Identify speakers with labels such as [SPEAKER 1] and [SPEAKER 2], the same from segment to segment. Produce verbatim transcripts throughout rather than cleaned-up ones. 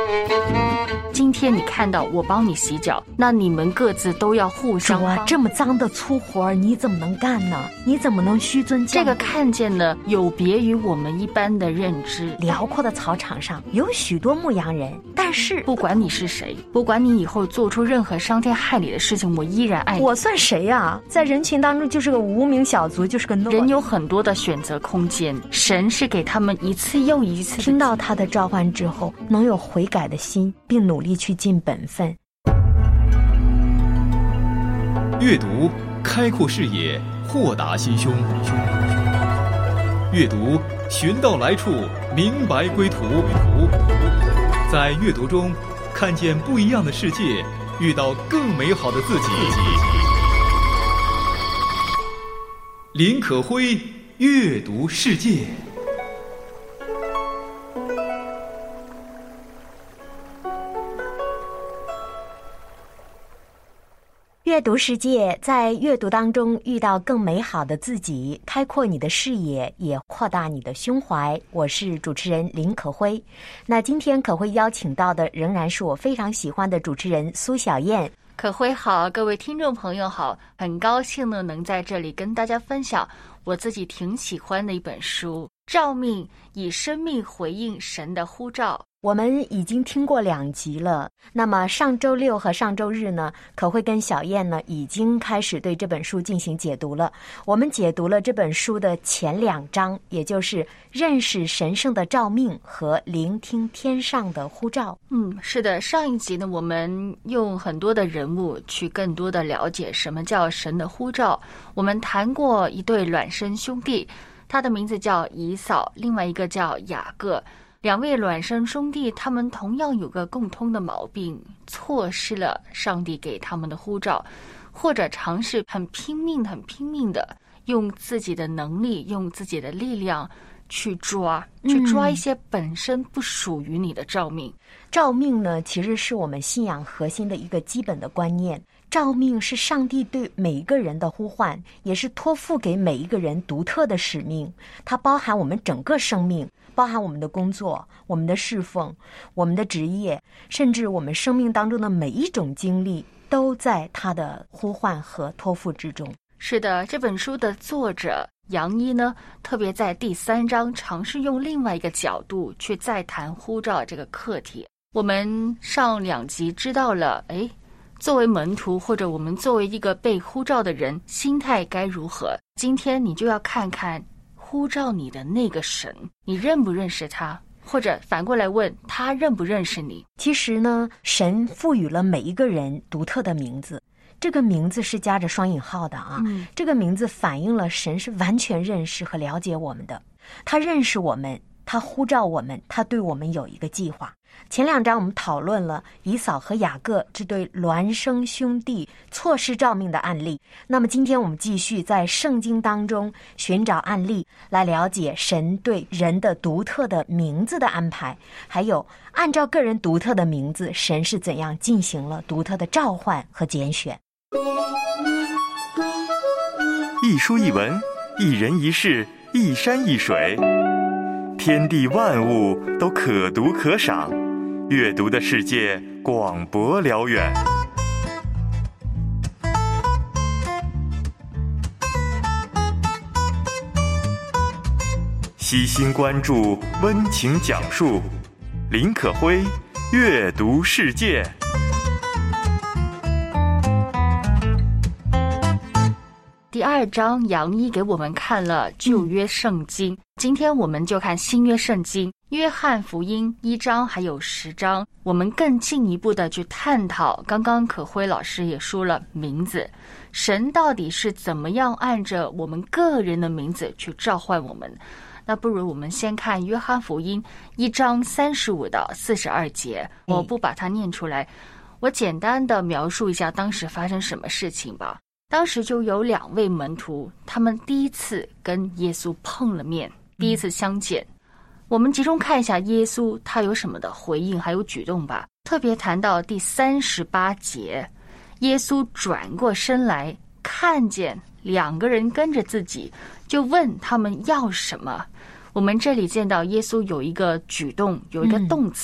[SPEAKER 1] 今天你看到我帮你洗脚，那你们各自都要互相帮。
[SPEAKER 2] 主啊，这么脏的粗活你怎么能干呢？你怎么能虚尊降？
[SPEAKER 1] 这个看见呢，有别于我们一般的认知。
[SPEAKER 2] 辽阔的草场上有许多牧羊人，但是
[SPEAKER 1] 不管你是谁，不管你以后做出任何伤天害理的事情，我依然爱你。
[SPEAKER 2] 我算谁呀、啊？在人群当中就是个无名小卒，就是个 no。
[SPEAKER 1] 人有很多的选择空间，神是给他们一次又一次的
[SPEAKER 2] 听到他的召唤之后，能有悔改的心，并努力去尽本分。
[SPEAKER 3] 阅读开阔视野，豁达心胸。阅读寻到来处，明白归途。在阅读中看见不一样的世界，遇到更美好的自己。林可辉阅读世界。
[SPEAKER 2] 阅读世界，在阅读当中遇到更美好的自己，开阔你的视野，也扩大你的胸怀。我是主持人林可辉。那今天可辉邀请到的仍然是我非常喜欢的主持人苏小燕。
[SPEAKER 1] 可辉好，各位听众朋友好，很高兴呢能在这里跟大家分享我自己挺喜欢的一本书《召命：以生命回应神的呼召》。
[SPEAKER 2] 我们已经听过两集了，那么上周六和上周日呢，可会跟小燕呢已经开始对这本书进行解读了。我们解读了这本书的前两章，也就是认识神圣的召命和聆听天上的呼召。
[SPEAKER 1] 嗯，是的，上一集呢，我们用很多的人物去更多的了解什么叫神的呼召。我们谈过一对孪生兄弟，他的名字叫以扫，另外一个叫雅各。两位孪生兄弟，他们同样有个共通的毛病，错失了上帝给他们的呼召，或者尝试很拼命很拼命的用自己的能力，用自己的力量去抓去抓一些本身不属于你的召命。
[SPEAKER 2] 召命呢，其实是我们信仰核心的一个基本的观念。召命是上帝对每一个人的呼唤，也是托付给每一个人独特的使命。它包含我们整个生命，包含我们的工作，我们的侍奉，我们的职业，甚至我们生命当中的每一种经历，都在他的呼唤和托付之中。
[SPEAKER 1] 是的，这本书的作者杨一呢，特别在第三章尝试用另外一个角度去再谈呼召这个课题。我们上两集知道了，诶，作为门徒或者我们作为一个被呼召的人，心态该如何？今天你就要看看呼召你的那个神，你认不认识他？或者反过来问他认不认识你？
[SPEAKER 2] 其实呢，神赋予了每一个人独特的名字，这个名字是加着双引号的啊、嗯、这个名字反映了神是完全认识和了解我们的，他认识我们，他呼召我们，他对我们有一个计划。前两章我们讨论了以扫和雅各这对孪生兄弟错失召命的案例，那么今天我们继续在圣经当中寻找案例，来了解神对人的独特的名字的安排，还有按照个人独特的名字，神是怎样进行了独特的召唤和拣选。
[SPEAKER 4] 一书一文，一人一事，一山一水，天地万物都可读可赏，阅读的世界广博辽远。悉心关注，温情讲述，林可辉阅读世界。
[SPEAKER 1] 第二章，杨一给我们看了旧约圣经、嗯、今天我们就看新约圣经，约翰福音一章还有十章，我们更进一步的去探讨，刚刚可辉老师也说了名字，神到底是怎么样按着我们个人的名字去召唤我们。那不如我们先看约翰福音一章三十五到四十二节，我不把它念出来，我简单的描述一下当时发生什么事情吧。当时就有两位门徒，他们第一次跟耶稣碰了面，第一次相见。我们集中看一下耶稣他有什么的回应还有举动吧。特别谈到第三十八节，耶稣转过身来，看见两个人跟着自己，就问他们要什么。我们这里见到耶稣有一个举动，有一个动词、嗯、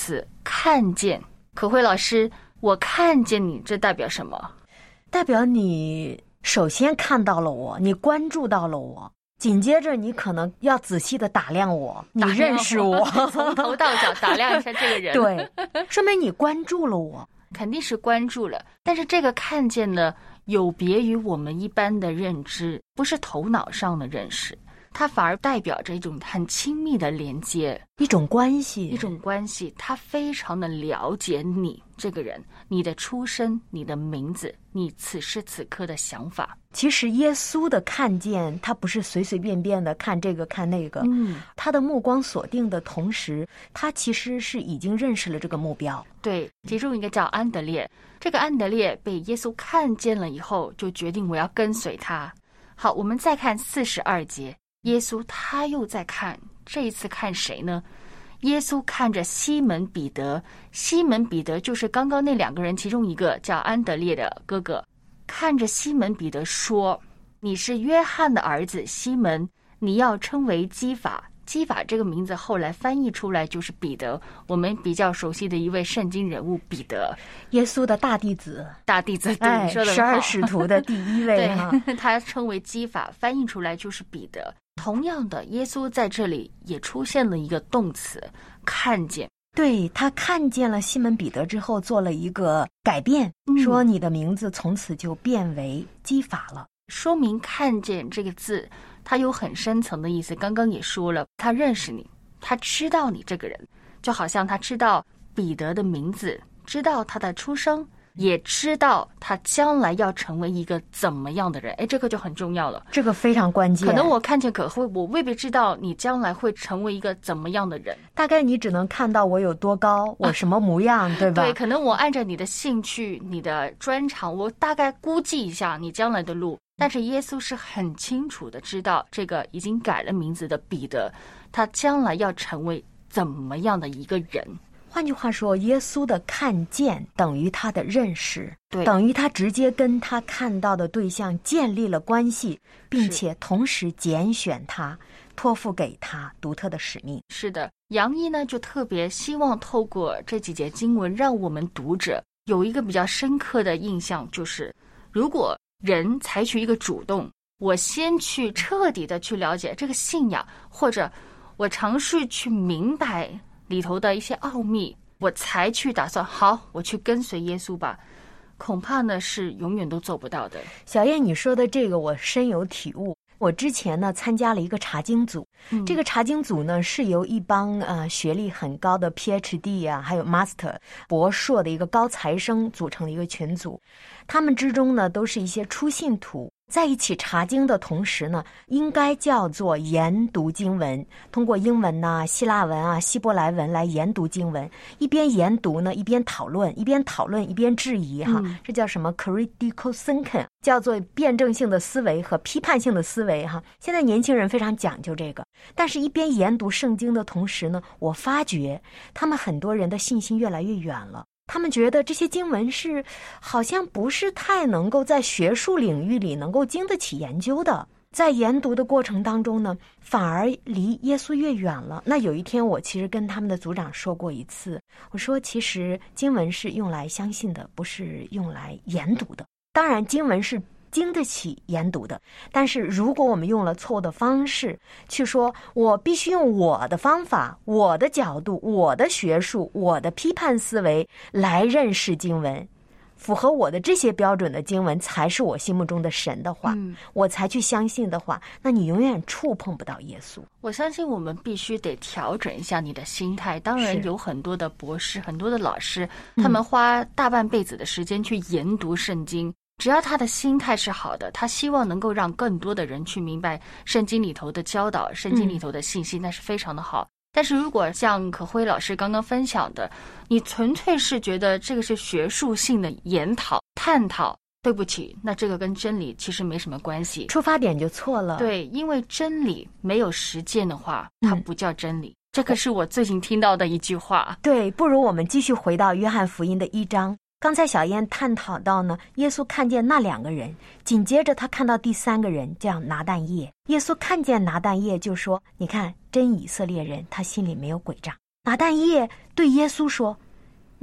[SPEAKER 1] 看见。可慧老师，我看见你，这代表什么？
[SPEAKER 2] 代表你首先看到了我，你关注到了我，紧接着你可能要仔细的打量我，你认识我，
[SPEAKER 1] 从头到脚打量一下这个人。
[SPEAKER 2] 对，说明你关注了我。
[SPEAKER 1] 肯定是关注了，但是这个看见呢，有别于我们一般的认知，不是头脑上的认识，它反而代表着一种很亲密的连接，
[SPEAKER 2] 一种关系，
[SPEAKER 1] 一种关系。他非常的了解你这个人，你的出身，你的名字，你此时此刻的想法。
[SPEAKER 2] 其实耶稣的看见，他不是随随便便的看这个看那个，嗯，他的目光锁定的同时，他其实是已经认识了这个目标。
[SPEAKER 1] 对，其中一个叫安德烈，这个安德烈被耶稣看见了以后，就决定我要跟随他。好，我们再看四十二节，耶稣他又在看，这一次看谁呢？耶稣看着西门彼得，西门彼得就是刚刚那两个人其中一个叫安德烈的哥哥，看着西门彼得说，你是约翰的儿子西门，你要称为基法。基法这个名字后来翻译出来就是彼得，我们比较熟悉的一位圣经人物彼得，
[SPEAKER 2] 耶稣的大弟子，
[SPEAKER 1] 大弟子，对，
[SPEAKER 2] 哎，
[SPEAKER 1] 你说的
[SPEAKER 2] 十二使徒的第一位哈，
[SPEAKER 1] 对，他称为基法，翻译出来就是彼得。同样的，耶稣在这里也出现了一个动词，看见。
[SPEAKER 2] 对，他看见了西门彼得之后做了一个改变，
[SPEAKER 1] 嗯、
[SPEAKER 2] 说你的名字从此就变为基法了，
[SPEAKER 1] 说明看见这个字它有很深层的意思。刚刚也说了，他认识你，他知道你这个人，就好像他知道彼得的名字，知道他的出生，也知道他将来要成为一个怎么样的人。哎，这个就很重要了，
[SPEAKER 2] 这个非常关键。
[SPEAKER 1] 可能我看见可慧，我未必知道你将来会成为一个怎么样的人，
[SPEAKER 2] 大概你只能看到我有多高，我什么模样，对吧？
[SPEAKER 1] 对，可能我按照你的兴趣，你的专长，我大概估计一下你将来的路。但是耶稣是很清楚的知道，这个已经改了名字的彼得，他将来要成为怎么样的一个人。
[SPEAKER 2] 换句话说，耶稣的看见等于他的认识，
[SPEAKER 1] 对，
[SPEAKER 2] 等于他直接跟他看到的对象建立了关系，并且同时拣选他，托付给他独特的使命。
[SPEAKER 1] 是的，杨一呢就特别希望透过这几节经文，让我们读者有一个比较深刻的印象，就是如果人采取一个主动，我先去彻底的去了解这个信仰，或者我尝试去明白里头的一些奥秘，我才去打算好我去跟随耶稣吧，恐怕呢是永远都做不到的。
[SPEAKER 2] 小燕，你说的这个我深有体悟。我之前呢参加了一个查经组，嗯、这个查经组呢是由一帮呃学历很高的 P H D 啊，还有 Master 博硕的一个高材生组成的一个群组，他们之中呢都是一些初信徒，在一起查经的同时呢，应该叫做研读经文，通过英文啊、希腊文啊、希伯来文来研读经文，一边研读呢，一边讨论，一边讨论一边质疑哈，嗯、这叫什么 critical thinking， 叫做辩证性的思维和批判性的思维哈。现在年轻人非常讲究这个，但是一边研读圣经的同时呢，我发觉他们很多人的信心越来越远了。他们觉得这些经文是好像不是太能够在学术领域里能够经得起研究的，在研读的过程当中呢，反而离耶稣越远了。那有一天我其实跟他们的组长说过一次，我说其实经文是用来相信的，不是用来研读的。当然经文是经得起研读的，但是如果我们用了错误的方式去说，我必须用我的方法、我的角度、我的学术、我的批判思维来认识经文，符合我的这些标准的经文才是我心目中的神的话，嗯、我才去相信的话，那你永远触碰不到耶稣。
[SPEAKER 1] 我相信我们必须得调整一下你的心态。当然有很多的博士、很多的老师，他们花大半辈子的时间去研读圣经，只要他的心态是好的，他希望能够让更多的人去明白圣经里头的教导，圣经里头的信息，那是非常的好。但是如果像可辉老师刚刚分享的，你纯粹是觉得这个是学术性的研讨探讨，对不起，那这个跟真理其实没什么关系，
[SPEAKER 2] 出发点就错了。
[SPEAKER 1] 对，因为真理没有实践的话，它不叫真理。嗯、这个是我最近听到的一句话。
[SPEAKER 2] 对，不如我们继续回到约翰福音的一章。刚才小燕探讨到呢，耶稣看见那两个人，紧接着他看到第三个人叫拿但业。耶稣看见拿但业就说，你看真以色列人，他心里没有诡诈。拿但业对耶稣说，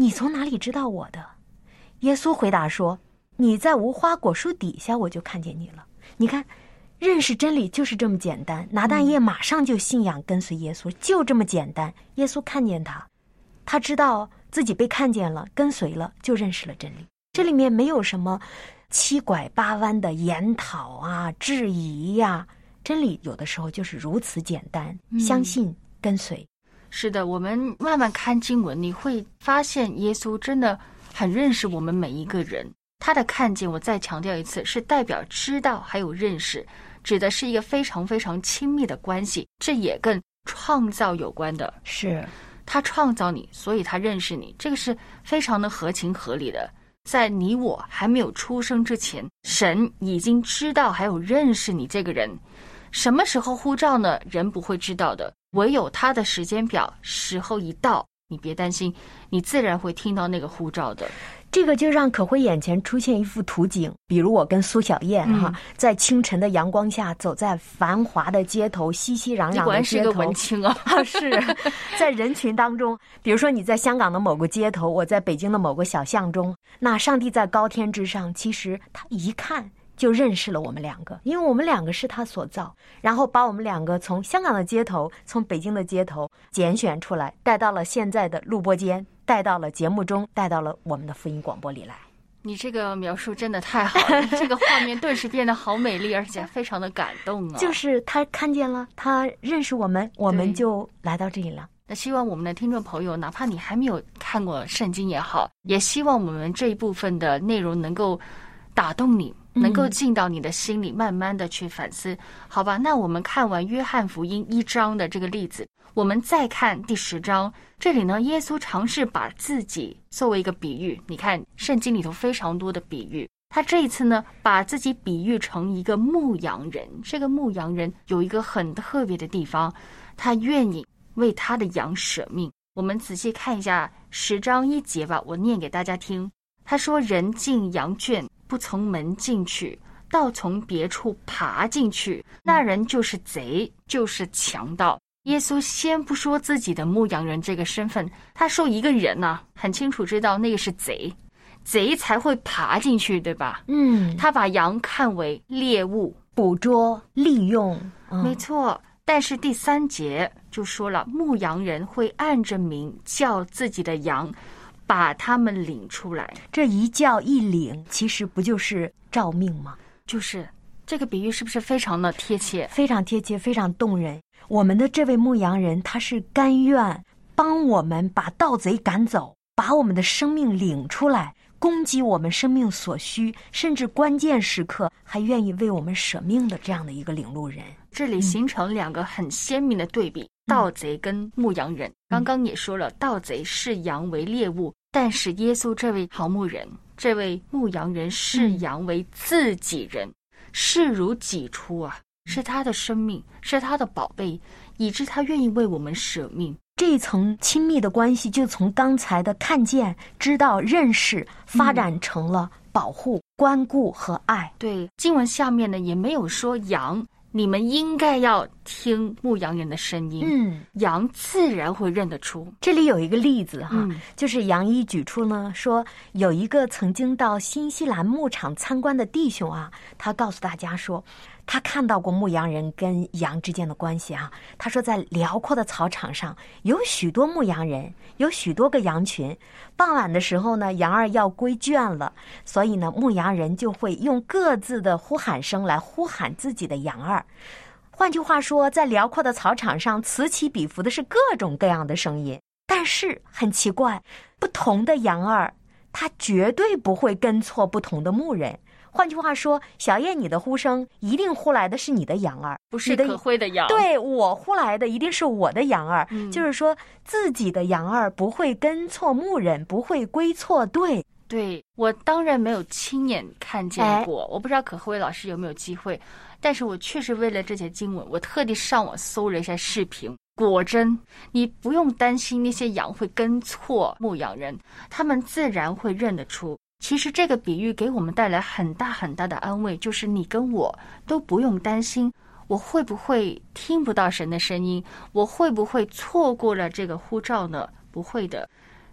[SPEAKER 2] 你从哪里知道我的？耶稣回答说，你在无花果树底下，我就看见你了。你看，认识真理就是这么简单。拿但业马上就信仰跟随耶稣，就这么简单。耶稣看见他，他知道自己被看见了，跟随了，就认识了真理。这里面没有什么七拐八弯的研讨啊、质疑呀、啊，真理有的时候就是如此简单，相信跟随。
[SPEAKER 1] 是的，我们慢慢看经文，你会发现耶稣真的很认识我们每一个人。他的看见，我再强调一次，是代表知道还有认识，指的是一个非常非常亲密的关系。这也跟创造有关的。
[SPEAKER 2] 是
[SPEAKER 1] 他创造你，所以他认识你，这个是非常的合情合理的。在你我还没有出生之前，神已经知道还有认识你这个人。什么时候呼召呢？人不会知道的，唯有他的时间表，时候一到，你别担心，你自然会听到那个呼召的。
[SPEAKER 2] 这个就让可辉眼前出现一幅图景，比如我跟苏小燕哈、嗯，在清晨的阳光下，走在繁华的街头，熙熙攘攘的街头。你果然是个
[SPEAKER 1] 文青啊！
[SPEAKER 2] 是在人群当中，比如说你在香港的某个街头，我在北京的某个小巷中，那上帝在高天之上，其实他一看就认识了我们两个，因为我们两个是他所造，然后把我们两个从香港的街头，从北京的街头拣选出来，带到了现在的录播间，带到了节目中，带到了我们的福音广播里来。
[SPEAKER 1] 你这个描述真的太好了，这个画面顿时变得好美丽，而且非常的感动啊！
[SPEAKER 2] 就是他看见了，他认识我们，我们就来到这里了。
[SPEAKER 1] 那希望我们的听众朋友，哪怕你还没有看过圣经也好，也希望我们这一部分的内容能够打动你，能够进到你的心里，慢慢的去反思。好吧，那我们看完约翰福音一章的这个例子，我们再看第十章。这里呢，耶稣尝试把自己作为一个比喻。你看圣经里头非常多的比喻，他这一次呢，把自己比喻成一个牧羊人。这个牧羊人有一个很特别的地方，他愿意为他的羊舍命。我们仔细看一下十章一节吧，我念给大家听。他说，人进羊圈，不从门进去，倒从别处爬进去，那人就是贼，就是强盗。耶稣先不说自己的牧羊人这个身份，他说一个人呢、啊，很清楚知道那个是贼，贼才会爬进去，对吧？
[SPEAKER 2] 嗯，
[SPEAKER 1] 他把羊看为猎物，
[SPEAKER 2] 捕捉、利用，嗯、
[SPEAKER 1] 没错。但是第三节就说了，牧羊人会按着名叫自己的羊，把他们领出来。
[SPEAKER 2] 这一叫一领，其实不就是召命吗？
[SPEAKER 1] 就是这个比喻是不是非常的贴切？
[SPEAKER 2] 非常贴切，非常动人。我们的这位牧羊人，他是甘愿帮我们把盗贼赶走，把我们的生命领出来，供给我们生命所需，甚至关键时刻还愿意为我们舍命的这样的一个领路人。
[SPEAKER 1] 这里形成两个很鲜明的对比，嗯、盗贼跟牧羊人。刚刚也说了，盗贼视羊为猎物，但是耶稣这位好牧人，这位牧羊人视羊为自己人，嗯、视如己出啊，是他的生命，是他的宝贝，以致他愿意为我们舍命。
[SPEAKER 2] 这一层亲密的关系就从刚才的看见、知道、认识发展成了保护、嗯、关顾和爱。
[SPEAKER 1] 对，经文下面呢也没有说羊，你们应该要听牧羊人的声音。嗯，羊自然会认得出。
[SPEAKER 2] 这里有一个例子哈，嗯、就是杨一举出呢，说有一个曾经到新西兰牧场参观的弟兄啊，他告诉大家说，他看到过牧羊人跟羊之间的关系啊。他说，在辽阔的草场上有许多牧羊人，有许多个羊群。傍晚的时候呢，羊儿要归圈了，所以呢，牧羊人就会用各自的呼喊声来呼喊自己的羊儿。换句话说，在辽阔的草场上，此起彼伏的是各种各样的声音。但是很奇怪，不同的羊儿，它绝对不会跟错不同的牧人。换句话说，小叶，你的呼声一定呼来的是你的羊儿，
[SPEAKER 1] 不是可辉的羊。
[SPEAKER 2] 对，我呼来的一定是我的羊儿。嗯、就是说，自己的羊儿不会跟错牧人，不会归错队。
[SPEAKER 1] 对，我当然没有亲眼看见过，哎、我不知道可辉老师有没有机会，但是我确实为了这节经文，我特地上网搜了一下视频。果真，你不用担心那些羊会跟错牧羊人，他们自然会认得出。其实这个比喻给我们带来很大很大的安慰，就是你跟我都不用担心，我会不会听不到神的声音，我会不会错过了这个呼召呢？不会的。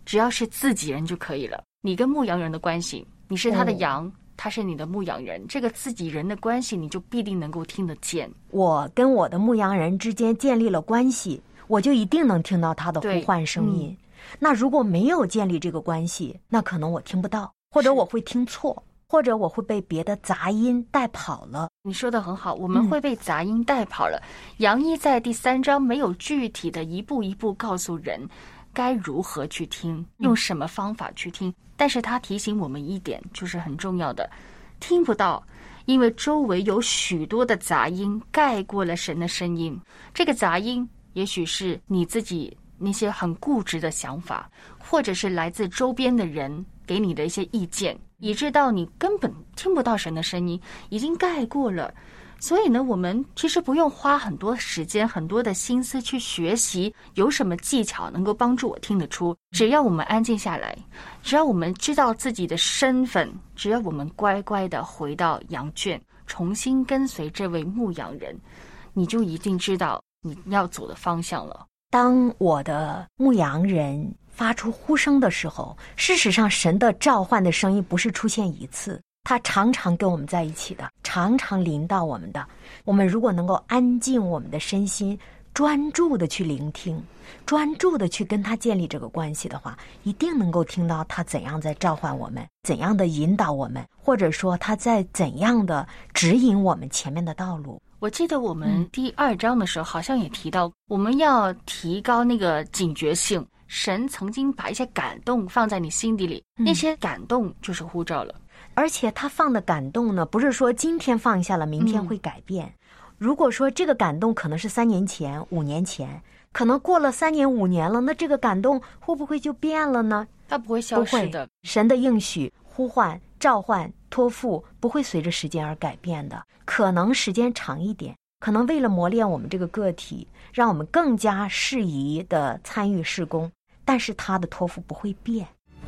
[SPEAKER 1] 只要是自己人就可以了。你跟牧羊人的关系，你是他的羊，哦，他是你的牧羊人，这个自己人的关系你就必定能够听得见。
[SPEAKER 2] 我跟我的牧羊人之间建立了关系，我就一定能听到他的呼唤声音。那如果没有建立这个关系，那可能我听不到，或者我会听错，或者我会被别的杂音带跑了。
[SPEAKER 1] 你说的很好，我们会被杂音带跑了。嗯、杨一在第三章没有具体的一步一步告诉人该如何去听，用什么方法去听，嗯、但是他提醒我们一点，就是很重要的，听不到，因为周围有许多的杂音盖过了神的声音。这个杂音也许是你自己那些很固执的想法，或者是来自周边的人给你的一些意见，以致到你根本听不到神的声音，已经盖过了。所以呢，我们其实不用花很多时间很多的心思去学习有什么技巧能够帮助我听得出，只要我们安静下来，只要我们知道自己的身份，只要我们乖乖的回到羊圈，重新跟随这位牧羊人，你就一定知道你要走的方向了。
[SPEAKER 2] 当我的牧羊人发出呼声的时候，事实上神的召唤的声音不是出现一次，他常常跟我们在一起的，常常临到我们的。我们如果能够安静我们的身心，专注的去聆听，专注的去跟他建立这个关系的话，一定能够听到他怎样在召唤我们，怎样的引导我们，或者说他在怎样的指引我们前面的道路。
[SPEAKER 1] 我记得我们第二章的时候好像也提到，我们要提高那个警觉性。神曾经把一些感动放在你心底里，那些感动就是呼召了。
[SPEAKER 2] 而且他放的感动呢，不是说今天放下了明天会改变。嗯、如果说这个感动可能是三年前五年前，可能过了三年五年了，那这个感动会不会就变了呢？
[SPEAKER 1] 它不会消失的。
[SPEAKER 2] 神的应许、呼唤、召唤、托付不会随着时间而改变的，可能时间长一点，可能为了磨练我们这个个体，让我们更加适宜的参与事工，但是他的托付不会变。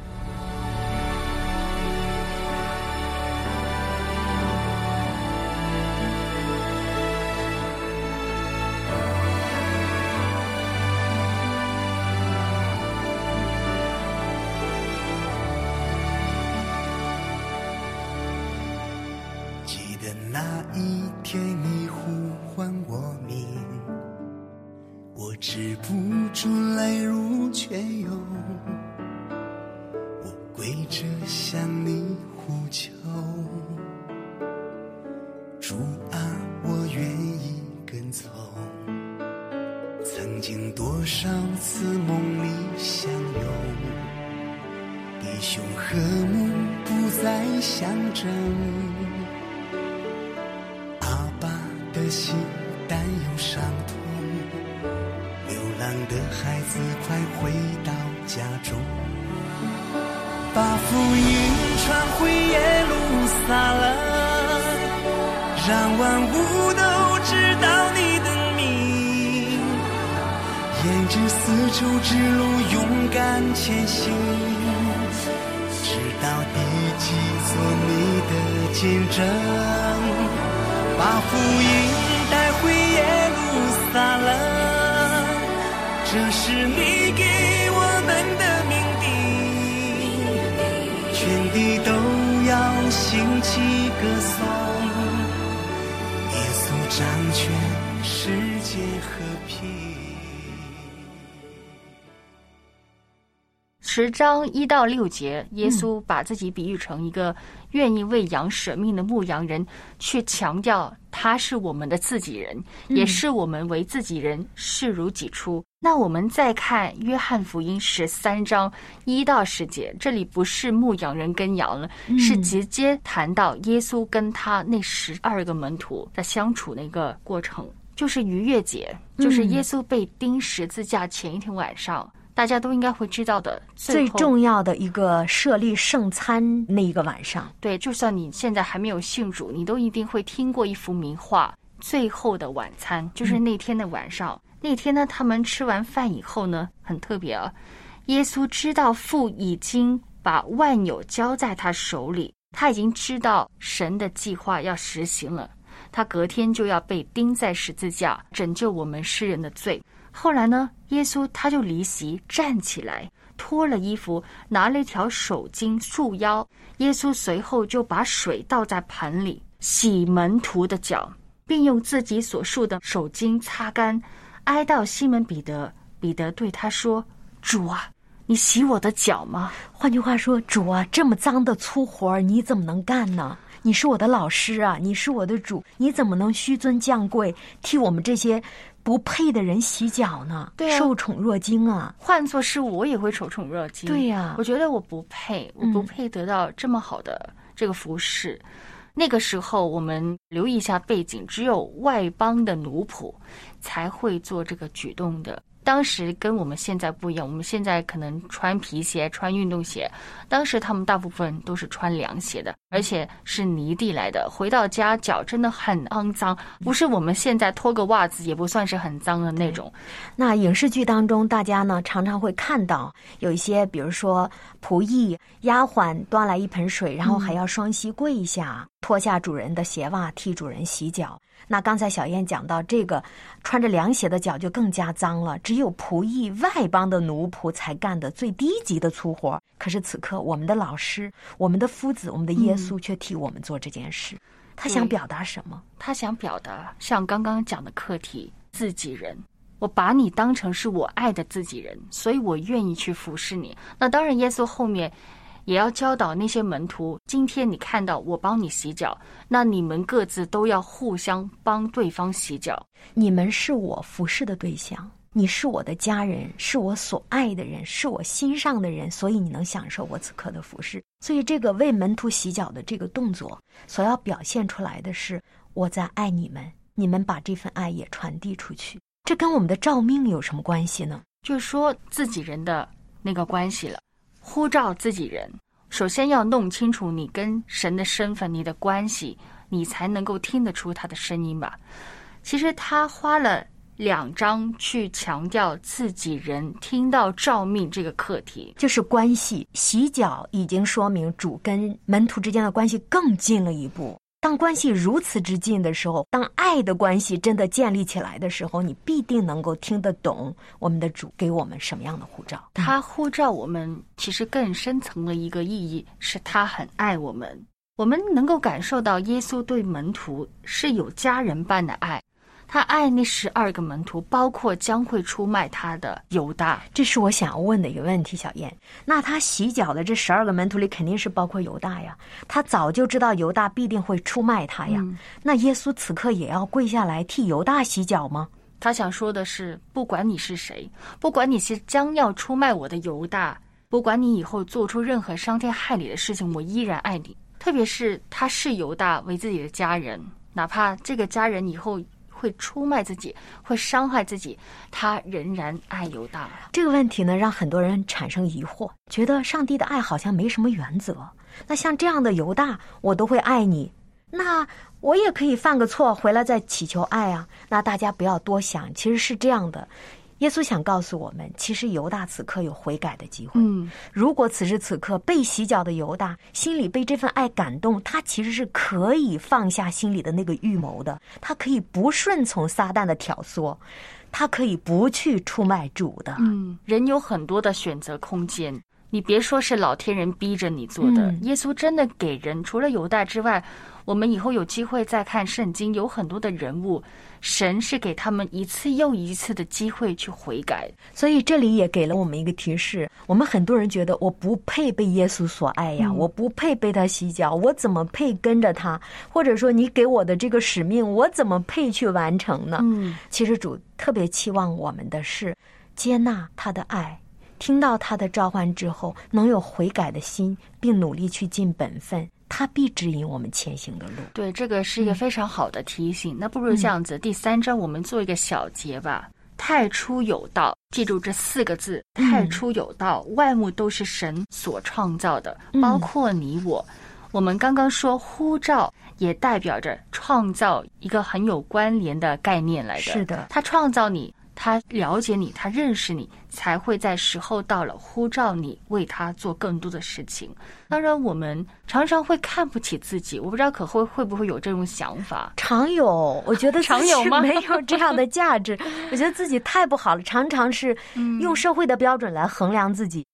[SPEAKER 5] 记得那一天你呼唤我名，我止不住泪如泉涌，我跪着向你呼求，主啊，我愿意跟从。曾经多少次梦里相拥，弟兄和睦不再相争，阿爸的心担忧伤痛，流浪的孩子快回到家中，把福音传回耶路撒冷，让万物都知道你的名，沿着丝绸之路勇敢前行，直到地极做你的见证，把福音带回耶路撒冷，这是你给我们的命定，全地都要兴起歌颂，耶稣掌权，世界和平。
[SPEAKER 1] 十章一到六节，耶稣把自己比喻成一个愿意为羊舍命的牧羊人，去强调他是我们的自己人，也是我们为自己人视如己出。那我们再看约翰福音十三章一到十节，这里不是牧羊人跟羊了，是直接谈到耶稣跟他那十二个门徒在相处的一个过程，就是逾越节，就是耶稣被钉十字架前一天晚上，大家都应该会知道的
[SPEAKER 2] 最重要的一个设立圣餐那一个晚上。
[SPEAKER 1] 对，就算你现在还没有信主，你都一定会听过一幅名画，最后的晚餐，就是那天的晚上、嗯、那天呢，他们吃完饭以后呢，很特别啊，耶稣知道父已经把万有交在他手里，他已经知道神的计划要实行了，他隔天就要被钉在十字架，拯救我们世人的罪。后来呢，耶稣他就离席站起来， 脱了衣服，拿了一条手巾束腰。耶稣随后就把水倒在盆里，洗门徒的脚，并用自己所束的手巾擦干，挨到西门彼得。彼得对他说：主啊，你洗我的脚吗？
[SPEAKER 2] 换句话说，主啊，这么脏的粗活你怎么能干呢？你是我的老师啊，你是我的主，你怎么能纡尊降贵，替我们这些不配的人洗脚呢？
[SPEAKER 1] 对啊，
[SPEAKER 2] 受宠若惊啊！
[SPEAKER 1] 换作是我也会受宠若惊。
[SPEAKER 2] 对呀、啊，
[SPEAKER 1] 我觉得我不配，我不配得到这么好的这个服侍。嗯、那个时候，我们留意一下背景，只有外邦的奴仆才会做这个举动的。当时跟我们现在不一样，我们现在可能穿皮鞋、穿运动鞋，当时他们大部分都是穿凉鞋的，而且是泥地来的，回到家脚真的很肮脏，不是我们现在脱个袜子也不算是很脏的那种。
[SPEAKER 2] 那影视剧当中，大家呢常常会看到有一些，比如说仆役、丫鬟端来一盆水，然后还要双膝跪下，嗯、脱下主人的鞋袜替主人洗脚。那刚才小燕讲到这个穿着凉鞋的脚就更加脏了，只有仆役外邦的奴仆才干的最低级的粗活。可是此刻我们的老师，我们的夫子，我们的耶稣却替我们做这件事。嗯、他想表达什么？
[SPEAKER 1] 他想表达像刚刚讲的课题，自己人，我把你当成是我爱的自己人，所以我愿意去服侍你。那当然耶稣后面也要教导那些门徒，今天你看到我帮你洗脚，那你们各自都要互相帮对方洗脚。
[SPEAKER 2] 你们是我服侍的对象，你是我的家人，是我所爱的人，是我心上的人，所以你能享受我此刻的服侍。所以这个为门徒洗脚的这个动作所要表现出来的是，我在爱你们，你们把这份爱也传递出去。这跟我们的召命有什么关系呢？
[SPEAKER 1] 就是说自己人的那个关系了。呼召自己人，首先要弄清楚你跟神的身份，你的关系，你才能够听得出他的声音吧。其实他花了两章去强调自己人听到召命这个课题，
[SPEAKER 2] 就是关系。洗脚已经说明主跟门徒之间的关系更近了一步。当关系如此之近的时候，当爱的关系真的建立起来的时候，你必定能够听得懂我们的主给我们什么样的呼召。
[SPEAKER 1] 他呼召我们其实更深层的一个意义是他很爱我们，我们能够感受到耶稣对门徒是有家人般的爱。他爱那十二个门徒，包括将会出卖他的犹大。
[SPEAKER 2] 这是我想要问的一个问题，小燕。那他洗脚的这十二个门徒里肯定是包括犹大呀，他早就知道犹大必定会出卖他呀。嗯、那耶稣此刻也要跪下来替犹大洗脚吗？
[SPEAKER 1] 他想说的是，不管你是谁，不管你是将要出卖我的犹大，不管你以后做出任何伤天害理的事情，我依然爱你。特别是他视犹大为自己的家人，哪怕这个家人以后会出卖自己，会伤害自己，他仍然爱犹大。
[SPEAKER 2] 这个问题呢，让很多人产生疑惑，觉得上帝的爱好像没什么原则。那像这样的犹大，我都会爱你，那我也可以犯个错，回来再祈求爱啊。那大家不要多想，其实是这样的。耶稣想告诉我们，其实犹大此刻有悔改的机会。嗯，如果此时此刻被洗脚的犹大心里被这份爱感动，他其实是可以放下心里的那个预谋的，他可以不顺从撒旦的挑唆，他可以不去出卖主的。
[SPEAKER 1] 嗯，人有很多的选择空间，你别说是老天人逼着你做的，嗯、耶稣真的给人，除了犹大之外，我们以后有机会再看圣经，有很多的人物，神是给他们一次又一次的机会去悔改。
[SPEAKER 2] 所以这里也给了我们一个提示，我们很多人觉得我不配被耶稣所爱呀、嗯、我不配被他洗脚，我怎么配跟着他，或者说你给我的这个使命我怎么配去完成呢？嗯，其实主特别期望我们的是接纳他的爱，听到他的召唤之后能有悔改的心，并努力去尽本分，他必指引我们前行的路。
[SPEAKER 1] 对，这个是一个非常好的提醒。嗯、那不如这样子，第三章我们做一个小结吧。太初有道，记住这四个字，太初有道，嗯、万物都是神所创造的，包括你我。嗯、我们刚刚说呼召也代表着创造，一个很有关联的概念来的。
[SPEAKER 2] 是的，
[SPEAKER 1] 他创造你，他了解你，他认识你，才会在时候到了呼召你为他做更多的事情。当然我们常常会看不起自己，我不知道可会会不会有这种想法。
[SPEAKER 2] 常有，我觉得
[SPEAKER 1] 常有吗？
[SPEAKER 2] 没有这样的价值我觉得自己太不好了，常常是用社会的标准来衡量自己。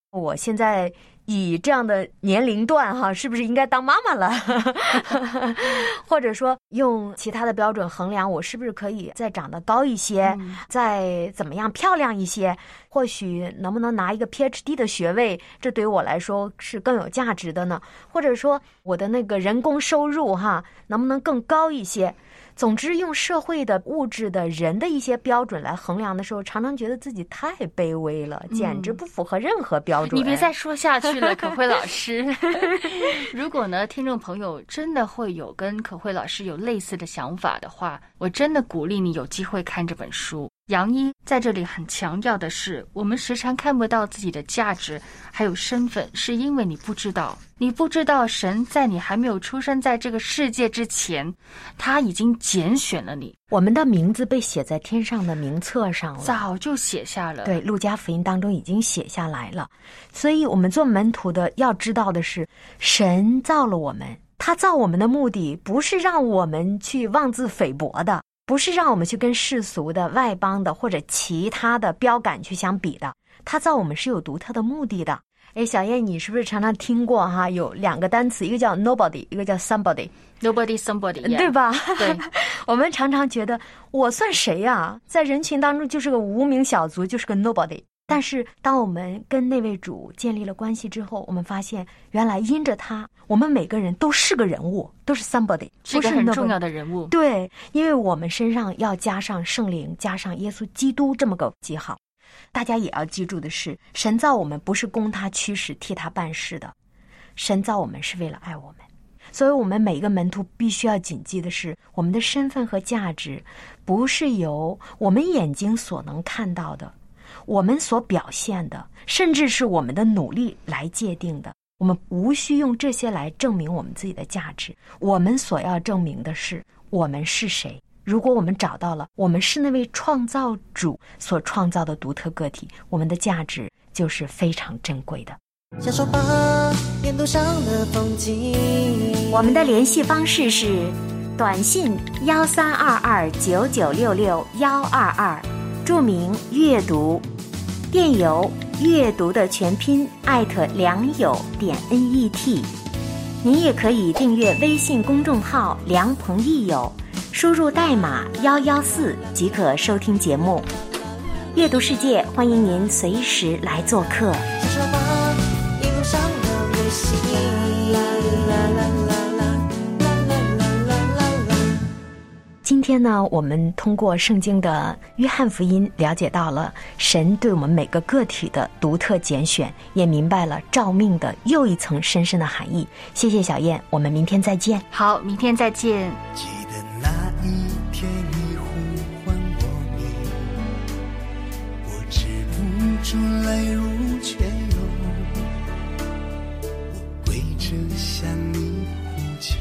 [SPEAKER 2] 我现在以这样的年龄段哈，是不是应该当妈妈了？或者说用其他的标准衡量，我是不是可以再长得高一些，嗯、再怎么样漂亮一些？或许能不能拿一个 P H D 的学位，这对于我来说是更有价值的呢？或者说我的那个人工收入哈，能不能更高一些？总之，用社会的、物质的、人的一些标准来衡量的时候，常常觉得自己太卑微了，简直不符合任何标准。
[SPEAKER 1] 你别再说下去了，可慧老师。如果呢，听众朋友真的会有跟可慧老师有类似的想法的话，我真的鼓励你有机会看这本书。杨一在这里很强调的是，我们时常看不到自己的价值还有身份，是因为你不知道，你不知道神在你还没有出生在这个世界之前，他已经拣选了你。
[SPEAKER 2] 我们的名字被写在天上的名册上了，
[SPEAKER 1] 早就写下了。
[SPEAKER 2] 对，路加福音当中已经写下来了。所以我们做门徒的要知道的是，神造了我们，他造我们的目的不是让我们去妄自菲薄的，不是让我们去跟世俗的、外邦的或者其他的标杆去相比的，他造我们是有独特的目的的。哎，小燕，你是不是常常听过哈？有两个单词，一个叫 nobody， 一个叫 somebody。nobody
[SPEAKER 1] somebody，
[SPEAKER 2] 对吧？
[SPEAKER 1] 对，
[SPEAKER 2] 我们常常觉得我算谁呀？在人群当中就是个无名小卒，就是个 nobody。但是当我们跟那位主建立了关系之后，我们发现原来因着他，我们每个人都是个人物，都是 somebody，
[SPEAKER 1] 是个很重要的人物。
[SPEAKER 2] 对，因为我们身上要加上圣灵，加上耶稣基督这么个记号。大家也要记住的是，神造我们不是供他驱使替他办事的，神造我们是为了爱我们。所以我们每一个门徒必须要谨记的是，我们的身份和价值不是由我们眼睛所能看到的，我们所表现的，甚至是我们的努力来界定的。我们无需用这些来证明我们自己的价值，我们所要证明的是我们是谁。如果我们找到了我们是那位创造主所创造的独特个体，我们的价值就是非常珍贵的。
[SPEAKER 6] 享受吧沿途上的风景。
[SPEAKER 2] 我们的联系方式是短信幺三二二九九六六幺二二，注明阅读，电邮阅读的全拼艾特良友点 N E T。 您也可以订阅微信公众号良朋益友，输入代码幺幺四即可收听节目。阅读世界，欢迎您随时来做客。
[SPEAKER 6] 享受吧一路上的微信。啦啦啦啦啦啦啦啦啦。
[SPEAKER 2] 今天呢，我们通过圣经的约翰福音了解到了神对我们每个个体的独特拣选，也明白了召命的又一层深深的含义。谢谢小燕，我们明天再见。
[SPEAKER 1] 好，明天再见。
[SPEAKER 5] 记得那一天你呼唤我名，我止不住泪如泉涌，我跪着向你呼求，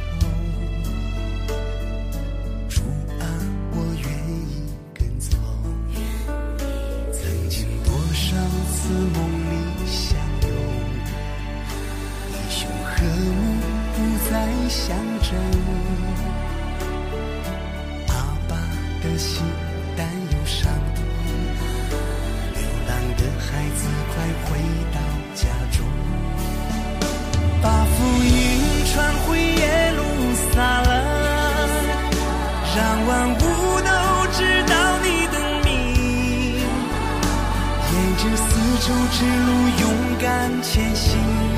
[SPEAKER 5] 主啊，我愿意跟从。曾经多少次梦里相拥，你胸和目不再相争，的心担忧伤痛，流浪的孩子快回到家中，把福音传回耶路撒冷，让万物都知道你的名，沿着丝绸之路勇敢前行。